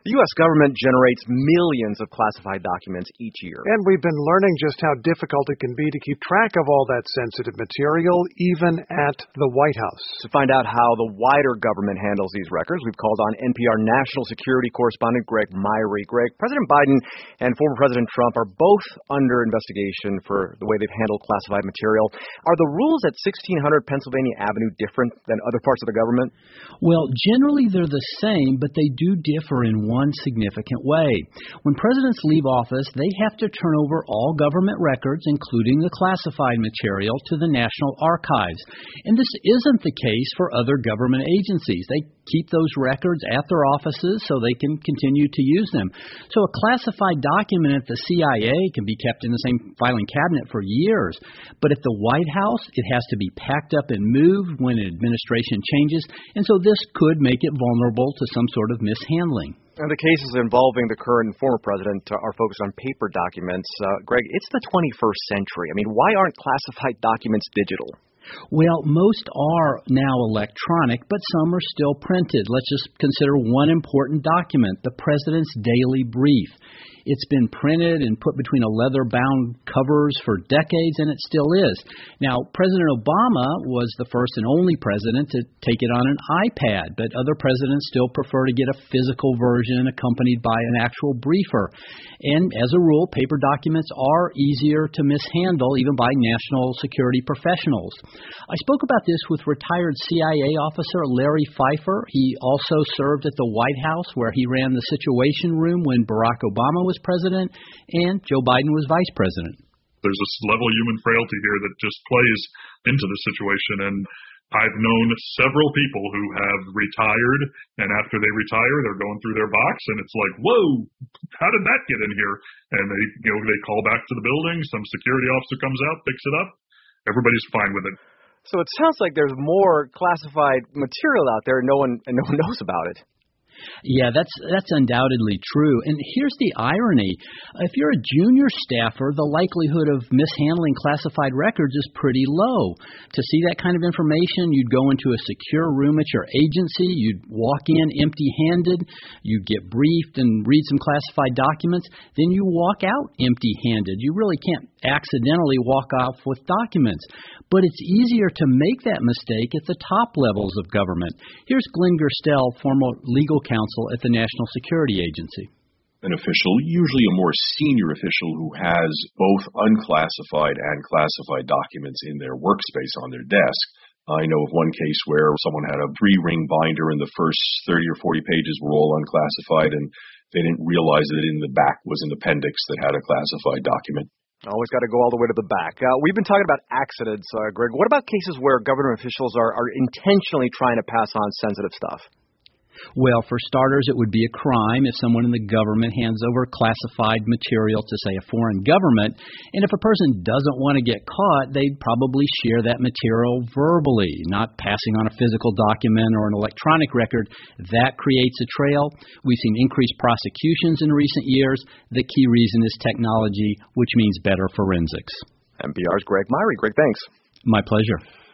The U.S. government generates millions of classified documents each year. And we've been learning just how difficult it can be to keep track of all that sensitive material, even at the White House. To find out how the wider government handles these records, we've called on NPR national security correspondent Greg Myre. Greg, President Biden and former President Trump are both under investigation for the way they've handled classified material. Are the rules at 1600 Pennsylvania Avenue different than other parts of the government? Well, generally they're the same, but they do differ in one significant way. When presidents leave office, they have to turn over all government records, including the classified material, to the National Archives. And this isn't the case for other government agencies. They keep those records at their offices so they can continue to use them. So a classified document at the CIA can be kept in the same filing cabinet for years. But at the White House, it has to be packed up and moved when an administration changes. And so this could make it vulnerable to some sort of mishandling. And the cases involving the current and former president are focused on paper documents. Greg, it's the 21st century. I mean, why aren't classified documents digital? Well, most are now electronic, but some are still printed. Let's just consider one important document, the president's daily brief. It's been printed and put between a leather-bound covers for decades, and it still is. Now, President Obama was the first and only president to take it on an iPad, but other presidents still prefer to get a physical version accompanied by an actual briefer. And as a rule, paper documents are easier to mishandle, even by national security professionals. I spoke about this with retired CIA officer Larry Pfeiffer. He also served at the White House, where he ran the Situation Room when Barack Obama was president and Joe Biden was vice president. There's this level of human frailty here that just plays into the situation, and I've known several people who have retired, and after they retire, they're going through their box, and it's like, whoa, how did that get in here? And they call back to the building, some security officer comes out, picks it up, everybody's fine with it. So it sounds like there's more classified material out there, and no one knows about it. Yeah, that's undoubtedly true. And here's the irony. If you're a junior staffer, the likelihood of mishandling classified records is pretty low. To see that kind of information, you'd go into a secure room at your agency, you'd walk in empty-handed, you'd get briefed and read some classified documents, then you walk out empty-handed. You really can't accidentally walk off with documents. But it's easier to make that mistake at the top levels of government. Here's Glenn Gerstel, former legal counsel at the National Security Agency. An official, usually a more senior official who has both unclassified and classified documents in their workspace on their desk. I know of one case where someone had a 3-ring binder and the first 30 or 40 pages were all unclassified, and they didn't realize that in the back was an appendix that had a classified document. Always got to go all the way to the back. We've been talking about accidents, Greg. What about cases where government officials are intentionally trying to pass on sensitive stuff? Well, for starters, it would be a crime if someone in the government hands over classified material to, say, a foreign government. And if a person doesn't want to get caught, they'd probably share that material verbally, not passing on a physical document or an electronic record. That creates a trail. We've seen increased prosecutions in recent years. The key reason is technology, which means better forensics. NPR's Greg Myre. Greg, thanks. My pleasure.